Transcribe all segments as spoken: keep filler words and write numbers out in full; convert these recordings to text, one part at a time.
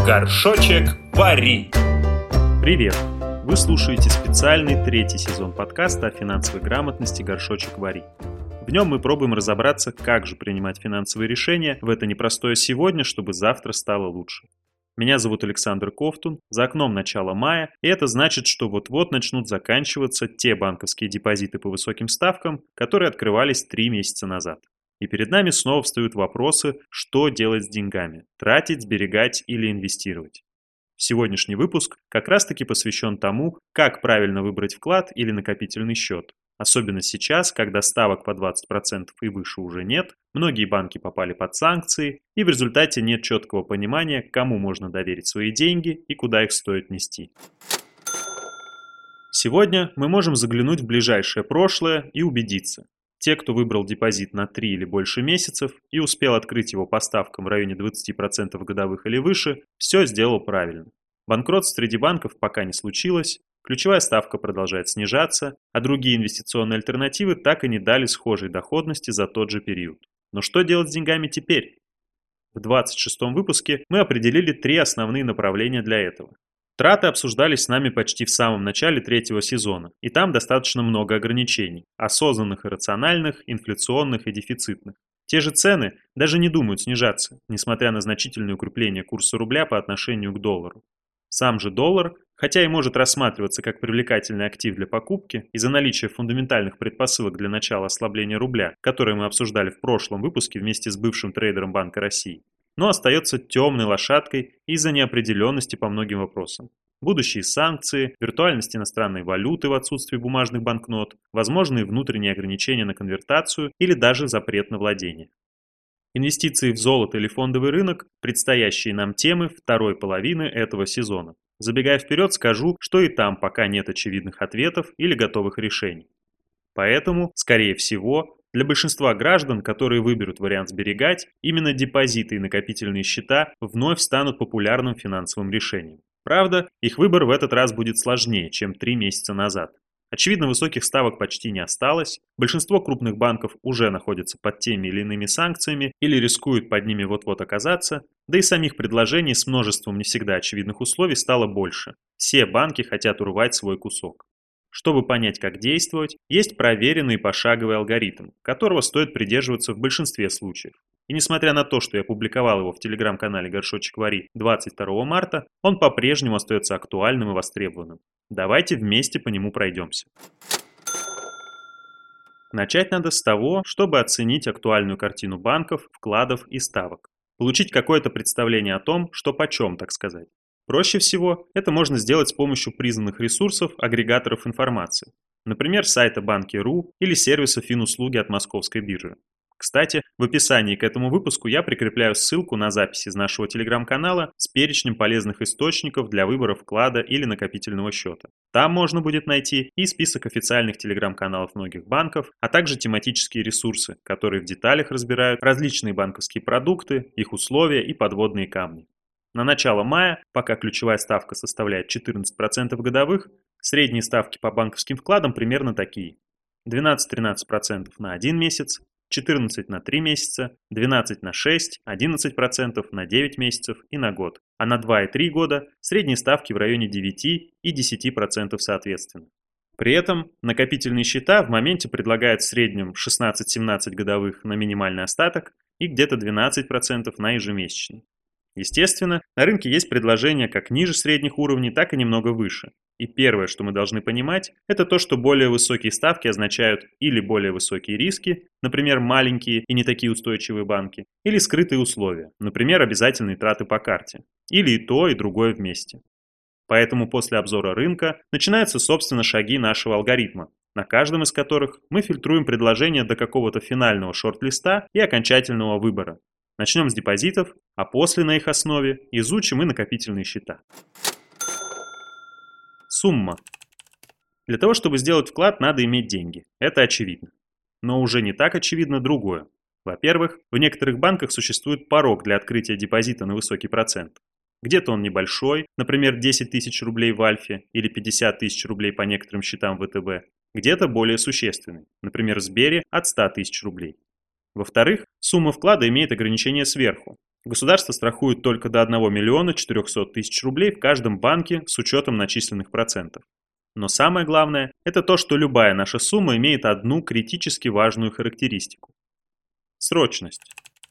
Горшочек Вари. Привет! Вы слушаете специальный третий сезон подкаста о финансовой грамотности «Горшочек Вари». В нем мы пробуем разобраться, как же принимать финансовые решения в это непростое сегодня, чтобы завтра стало лучше. Меня зовут Александр Ковтун, за окном начало мая, и это значит, что вот-вот начнут заканчиваться те банковские депозиты по высоким ставкам, которые открывались три месяца назад. И перед нами снова встают вопросы, что делать с деньгами – тратить, сберегать или инвестировать. Сегодняшний выпуск как раз-таки посвящен тому, как правильно выбрать вклад или накопительный счет. Особенно сейчас, когда ставок по двадцать процентов и выше уже нет, многие банки попали под санкции, и в результате нет четкого понимания, кому можно доверить свои деньги и куда их стоит нести. Сегодня мы можем заглянуть в ближайшее прошлое и убедиться. Те, кто выбрал депозит на три или больше месяцев и успел открыть его по ставкам в районе двадцать процентов годовых или выше, все сделал правильно. Банкротств среди банков пока не случилось, ключевая ставка продолжает снижаться, а другие инвестиционные альтернативы так и не дали схожей доходности за тот же период. Но что делать с деньгами теперь? В двадцать шестом выпуске мы определили три основные направления для этого. Траты обсуждались с нами почти в самом начале третьего сезона, и там достаточно много ограничений – осознанных и рациональных, инфляционных и дефицитных. Те же цены даже не думают снижаться, несмотря на значительное укрепление курса рубля по отношению к доллару. Сам же доллар, хотя и может рассматриваться как привлекательный актив для покупки из-за наличия фундаментальных предпосылок для начала ослабления рубля, которые мы обсуждали в прошлом выпуске вместе с бывшим трейдером Банка России, но остается темной лошадкой из-за неопределенности по многим вопросам. Будущие санкции, виртуальность иностранной валюты в отсутствии бумажных банкнот, возможные внутренние ограничения на конвертацию или даже запрет на владение. Инвестиции в золото или фондовый рынок – предстоящие нам темы второй половины этого сезона. Забегая вперед, скажу, что и там пока нет очевидных ответов или готовых решений. Поэтому, скорее всего, для большинства граждан, которые выберут вариант сберегать, именно депозиты и накопительные счета вновь станут популярным финансовым решением. Правда, их выбор в этот раз будет сложнее, чем три месяца назад. Очевидно, высоких ставок почти не осталось, большинство крупных банков уже находятся под теми или иными санкциями или рискуют под ними вот-вот оказаться, да и самих предложений с множеством не всегда очевидных условий стало больше. Все банки хотят урвать свой кусок. Чтобы понять, как действовать, есть проверенный пошаговый алгоритм, которого стоит придерживаться в большинстве случаев. И несмотря на то, что я публиковал его в телеграм-канале «Горшочек Вари» двадцать второго марта, он по-прежнему остается актуальным и востребованным. Давайте вместе по нему пройдемся. Начать надо с того, чтобы оценить актуальную картину банков, вкладов и ставок. Получить какое-то представление о том, что почем, так сказать. Проще всего это можно сделать с помощью признанных ресурсов, агрегаторов информации. Например, сайта банки точка ру или сервиса Финуслуги от Московской биржи. Кстати, в описании к этому выпуску я прикрепляю ссылку на запись из нашего телеграм-канала с перечнем полезных источников для выбора вклада или накопительного счета. Там можно будет найти и список официальных телеграм-каналов многих банков, а также тематические ресурсы, которые в деталях разбирают различные банковские продукты, их условия и подводные камни. На начало мая, пока ключевая ставка составляет четырнадцать процентов годовых, средние ставки по банковским вкладам примерно такие: двенадцать-тринадцать процентов на один месяц, четырнадцать процентов на три месяца, двенадцать процентов на шесть, одиннадцать процентов на девять месяцев и на год, а на два и три года средние ставки в районе девяти и десяти процентов соответственно. При этом накопительные счета в моменте предлагают в среднем шестнадцать-семнадцать годовых на минимальный остаток и где-то двенадцать процентов на ежемесячный. Естественно, на рынке есть предложения как ниже средних уровней, так и немного выше. И первое, что мы должны понимать, это то, что более высокие ставки означают или более высокие риски, например, маленькие и не такие устойчивые банки, или скрытые условия, например, обязательные траты по карте, или и то, и другое вместе. Поэтому после обзора рынка начинаются, собственно, шаги нашего алгоритма, на каждом из которых мы фильтруем предложения до какого-то финального шорт-листа и окончательного выбора. Начнем с депозитов, а после на их основе изучим и накопительные счета. Сумма. Для того, чтобы сделать вклад, надо иметь деньги. Это очевидно. Но уже не так очевидно другое. Во-первых, в некоторых банках существует порог для открытия депозита на высокий процент. Где-то он небольшой, например, десять тысяч рублей в Альфе или пятьдесят тысяч рублей по некоторым счетам в ВТБ. Где-то более существенный, например, в Сбере от ста тысяч рублей. Во-вторых, сумма вклада имеет ограничение сверху. Государство страхует только до одного миллиона четырехсот тысяч рублей в каждом банке с учетом начисленных процентов. Но самое главное – это то, что любая наша сумма имеет одну критически важную характеристику – срочность.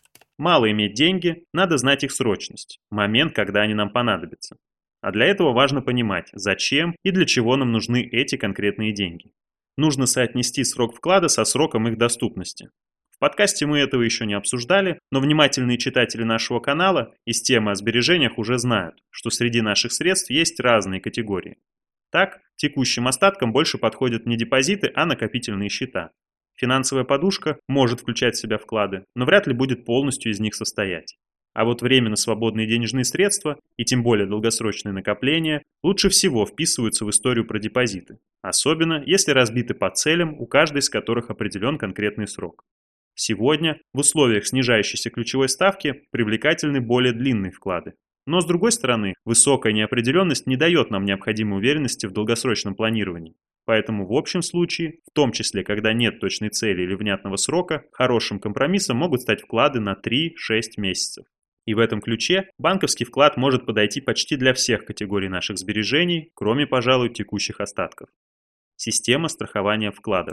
Мало иметь деньги, надо знать их срочность, момент, когда они нам понадобятся. А для этого важно понимать, зачем и для чего нам нужны эти конкретные деньги. Нужно соотнести срок вклада со сроком их доступности. В подкасте мы этого еще не обсуждали, но внимательные читатели нашего канала из темы о сбережениях уже знают, что среди наших средств есть разные категории. Так, текущим остаткам больше подходят не депозиты, а накопительные счета. Финансовая подушка может включать в себя вклады, но вряд ли будет полностью из них состоять. А вот временно свободные денежные средства, и тем более долгосрочные накопления, лучше всего вписываются в историю про депозиты. Особенно, если разбиты по целям, у каждой из которых определен конкретный срок. Сегодня, в условиях снижающейся ключевой ставки, привлекательны более длинные вклады. Но с другой стороны, высокая неопределенность не дает нам необходимой уверенности в долгосрочном планировании. Поэтому в общем случае, в том числе, когда нет точной цели или внятного срока, хорошим компромиссом могут стать вклады на три-шесть месяцев. И в этом ключе банковский вклад может подойти почти для всех категорий наших сбережений, кроме, пожалуй, текущих остатков. Система страхования вкладов.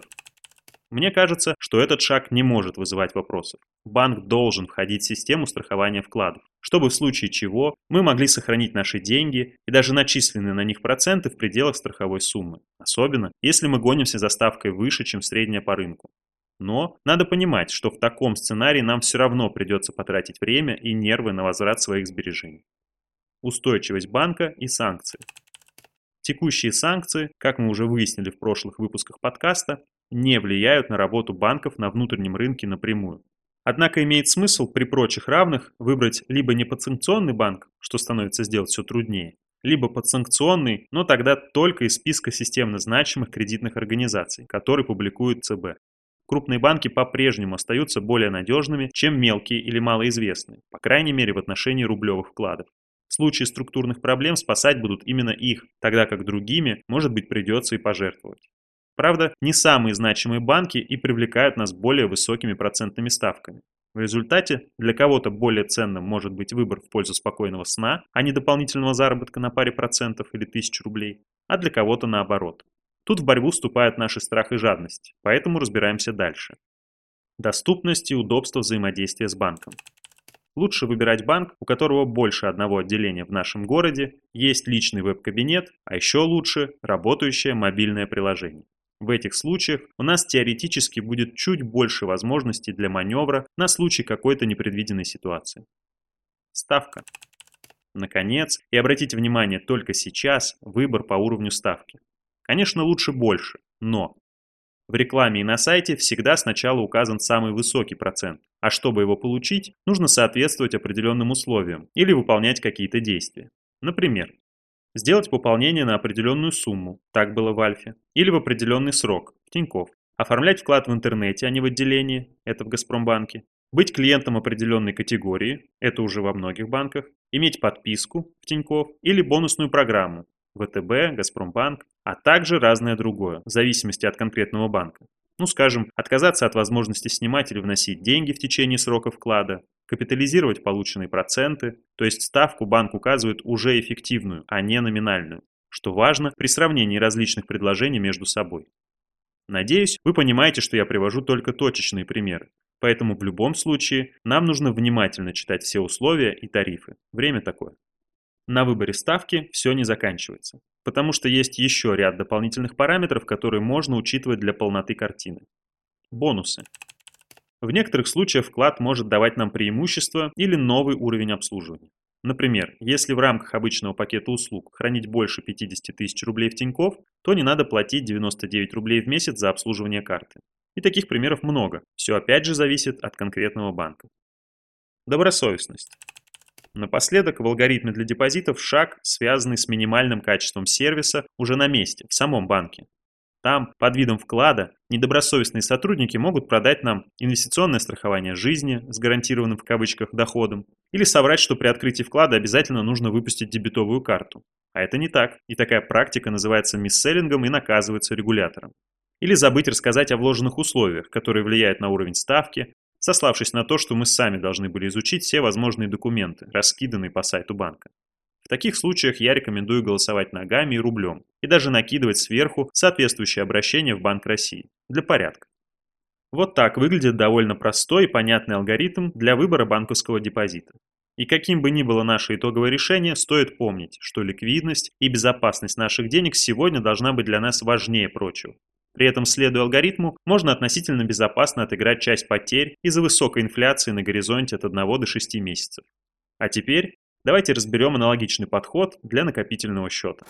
Мне кажется, что этот шаг не может вызывать вопросов. Банк должен входить в систему страхования вкладов, чтобы в случае чего мы могли сохранить наши деньги и даже начисленные на них проценты в пределах страховой суммы. Особенно, если мы гонимся за ставкой выше, чем средняя по рынку. Но надо понимать, что в таком сценарии нам все равно придется потратить время и нервы на возврат своих сбережений. Устойчивость банка и санкции. Текущие санкции, как мы уже выяснили в прошлых выпусках подкаста, не влияют на работу банков на внутреннем рынке напрямую. Однако имеет смысл при прочих равных выбрать либо неподсанкционный банк, что становится сделать все труднее, либо подсанкционный, но тогда только из списка системно значимых кредитных организаций, который публикует ЦБ. Крупные банки по-прежнему остаются более надежными, чем мелкие или малоизвестные, по крайней мере в отношении рублевых вкладов. В случае структурных проблем спасать будут именно их, тогда как другими, может быть, придется и пожертвовать. Правда, не самые значимые банки и привлекают нас более высокими процентными ставками. В результате для кого-то более ценным может быть выбор в пользу спокойного сна, а не дополнительного заработка на паре процентов или тысяч рублей, а для кого-то наоборот. Тут в борьбу вступают наши страх и жадность, поэтому разбираемся дальше. Доступность и удобство взаимодействия с банком. Лучше выбирать банк, у которого больше одного отделения в нашем городе, есть личный веб-кабинет, а еще лучше работающее мобильное приложение. В этих случаях у нас теоретически будет чуть больше возможностей для маневра на случай какой-то непредвиденной ситуации. Ставка. Наконец, и обратите внимание, только сейчас выбор по уровню ставки. Конечно, лучше больше, но в рекламе и на сайте всегда сначала указан самый высокий процент, а чтобы его получить, нужно соответствовать определенным условиям или выполнять какие-то действия. Например, сделать пополнение на определенную сумму, так было в Альфе, или в определенный срок, в Тинькофф, оформлять вклад в интернете, а не в отделении, это в Газпромбанке, быть клиентом определенной категории, это уже во многих банках, иметь подписку в Тинькофф или бонусную программу, ВТБ, Газпромбанк, а также разное другое, в зависимости от конкретного банка. Ну, скажем, отказаться от возможности снимать или вносить деньги в течение срока вклада, капитализировать полученные проценты, то есть ставку банк указывает уже эффективную, а не номинальную, что важно при сравнении различных предложений между собой. Надеюсь, вы понимаете, что я привожу только точечные примеры, поэтому в любом случае нам нужно внимательно читать все условия и тарифы. Время такое. На выборе ставки все не заканчивается, потому что есть еще ряд дополнительных параметров, которые можно учитывать для полноты картины. Бонусы. В некоторых случаях вклад может давать нам преимущество или новый уровень обслуживания. Например, если в рамках обычного пакета услуг хранить больше пятьдесят тысяч рублей в Тинькофф, то не надо платить девяносто девять рублей в месяц за обслуживание карты. И таких примеров много. Все опять же зависит от конкретного банка. Добросовестность. Напоследок, в алгоритме для депозитов шаг, связанный с минимальным качеством сервиса уже на месте, в самом банке. Там, под видом вклада, недобросовестные сотрудники могут продать нам инвестиционное страхование жизни с гарантированным в кавычках доходом или соврать, что при открытии вклада обязательно нужно выпустить дебетовую карту. А это не так, и такая практика называется мисселлингом и наказывается регулятором. Или забыть рассказать о вложенных условиях, которые влияют на уровень ставки, сославшись на то, что мы сами должны были изучить все возможные документы, раскиданные по сайту банка. В таких случаях я рекомендую голосовать ногами и рублем, и даже накидывать сверху соответствующее обращение в Банк России, для порядка. Вот так выглядит довольно простой и понятный алгоритм для выбора банковского депозита. И каким бы ни было наше итоговое решение, стоит помнить, что ликвидность и безопасность наших денег сегодня должна быть для нас важнее прочего. При этом, следуя алгоритму, можно относительно безопасно отыграть часть потерь из-за высокой инфляции на горизонте от одного до шести месяцев. А теперь давайте разберем аналогичный подход для накопительного счета.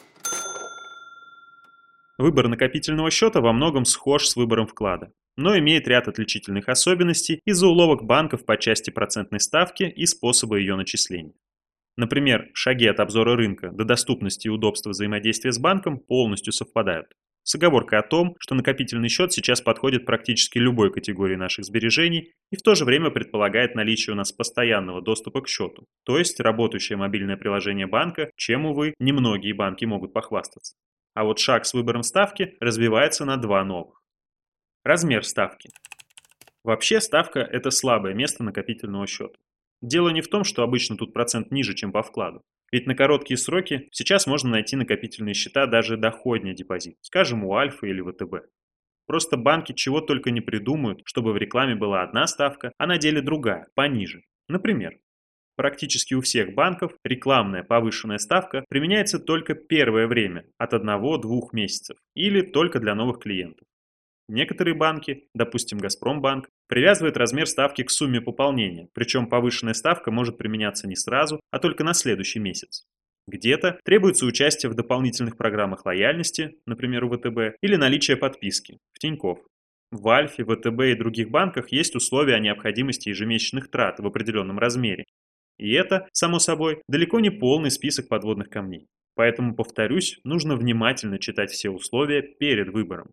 Выбор накопительного счета во многом схож с выбором вклада, но имеет ряд отличительных особенностей из-за уловок банков по части процентной ставки и способа ее начисления. Например, шаги от обзора рынка до доступности и удобства взаимодействия с банком полностью совпадают. С оговоркой о том, что накопительный счет сейчас подходит практически любой категории наших сбережений и в то же время предполагает наличие у нас постоянного доступа к счету, то есть работающее мобильное приложение банка, чем, увы, немногие банки могут похвастаться. А вот шаг с выбором ставки развивается на два новых. Размер ставки. Вообще ставка – это слабое место накопительного счета. Дело не в том, что обычно тут процент ниже, чем по вкладу. Ведь на короткие сроки сейчас можно найти накопительные счета даже доходнее депозит, скажем, у Альфа или ВТБ. Просто банки чего только не придумают, чтобы в рекламе была одна ставка, а на деле другая, пониже. Например, практически у всех банков рекламная повышенная ставка применяется только первое время, от одного-двух месяцев, или только для новых клиентов. Некоторые банки, допустим Газпромбанк, привязывают размер ставки к сумме пополнения, причем повышенная ставка может применяться не сразу, а только на следующий месяц. Где-то требуется участие в дополнительных программах лояльности, например у ВТБ, или наличие подписки, в Тинькофф. В Альфе, ВТБ и других банках есть условия о необходимости ежемесячных трат в определенном размере. И это, само собой, далеко не полный список подводных камней. Поэтому, повторюсь, нужно внимательно читать все условия перед выбором.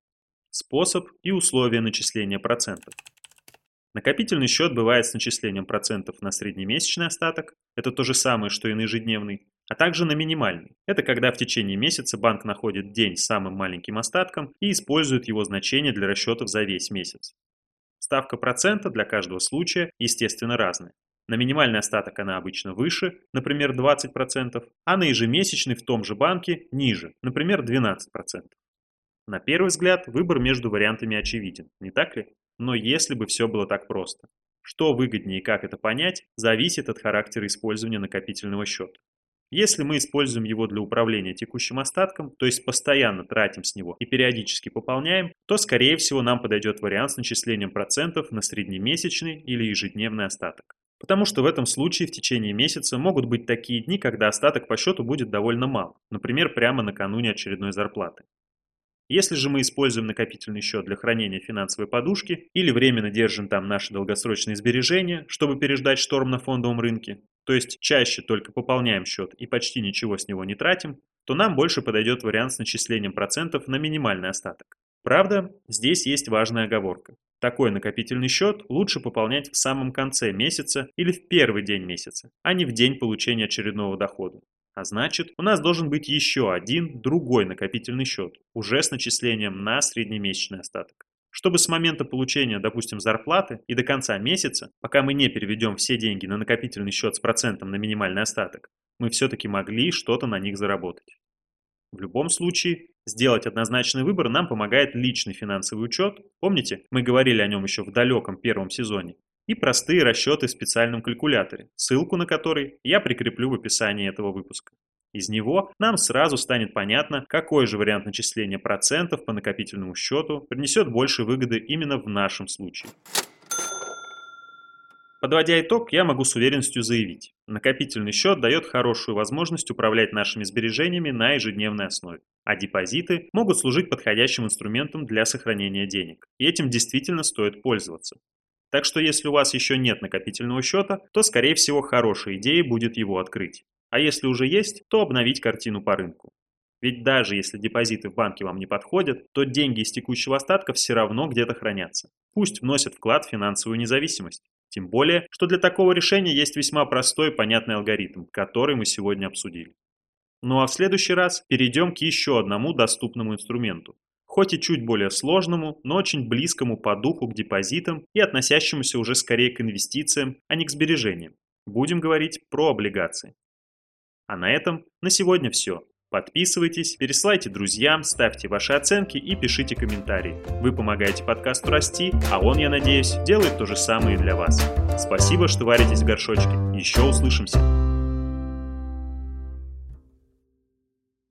Способ и условия начисления процентов. Накопительный счет бывает с начислением процентов на среднемесячный остаток, это то же самое, что и на ежедневный, а также на минимальный. Это когда в течение месяца банк находит день с самым маленьким остатком и использует его значение для расчетов за весь месяц. Ставка процента для каждого случая, естественно, разная. На минимальный остаток она обычно выше, например, двадцать процентов, а на ежемесячный в том же банке ниже, например, двенадцать процентов. На первый взгляд, выбор между вариантами очевиден, не так ли? Но если бы все было так просто. Что выгоднее и как это понять, зависит от характера использования накопительного счета. Если мы используем его для управления текущим остатком, то есть постоянно тратим с него и периодически пополняем, то, скорее всего, нам подойдет вариант с начислением процентов на среднемесячный или ежедневный остаток. Потому что в этом случае в течение месяца могут быть такие дни, когда остаток по счету будет довольно мал, например, прямо накануне очередной зарплаты. Если же мы используем накопительный счет для хранения финансовой подушки или временно держим там наши долгосрочные сбережения, чтобы переждать шторм на фондовом рынке, то есть чаще только пополняем счет и почти ничего с него не тратим, то нам больше подойдет вариант с начислением процентов на минимальный остаток. Правда, здесь есть важная оговорка. Такой накопительный счет лучше пополнять в самом конце месяца или в первый день месяца, а не в день получения очередного дохода. А значит, у нас должен быть еще один, другой накопительный счет, уже с начислением на среднемесячный остаток. Чтобы с момента получения, допустим, зарплаты и до конца месяца, пока мы не переведем все деньги на накопительный счет с процентом на минимальный остаток, мы все-таки могли что-то на них заработать. В любом случае, сделать однозначный выбор нам помогает личный финансовый учет, помните, мы говорили о нем еще в далеком первом сезоне, и простые расчеты в специальном калькуляторе, ссылку на который я прикреплю в описании этого выпуска. Из него нам сразу станет понятно, какой же вариант начисления процентов по накопительному счету принесет больше выгоды именно в нашем случае. Подводя итог, я могу с уверенностью заявить, накопительный счет дает хорошую возможность управлять нашими сбережениями на ежедневной основе, а депозиты могут служить подходящим инструментом для сохранения денег, и этим действительно стоит пользоваться. Так что если у вас еще нет накопительного счета, то скорее всего хорошей идеей будет его открыть. А если уже есть, то обновить картину по рынку. Ведь даже если депозиты в банке вам не подходят, то деньги из текущего остатка все равно где-то хранятся. Пусть вносят вклад в финансовую независимость. Тем более, что для такого решения есть весьма простой и понятный алгоритм, который мы сегодня обсудили. Ну а в следующий раз перейдем к еще одному доступному инструменту – хоть и чуть более сложному, но очень близкому по духу к депозитам и относящемуся уже скорее к инвестициям, а не к сбережениям. Будем говорить про облигации. А на этом на сегодня все. Подписывайтесь, пересылайте друзьям, ставьте ваши оценки и пишите комментарии. Вы помогаете подкасту расти, а он, я надеюсь, делает то же самое и для вас. Спасибо, что варитесь в горшочке. Еще услышимся.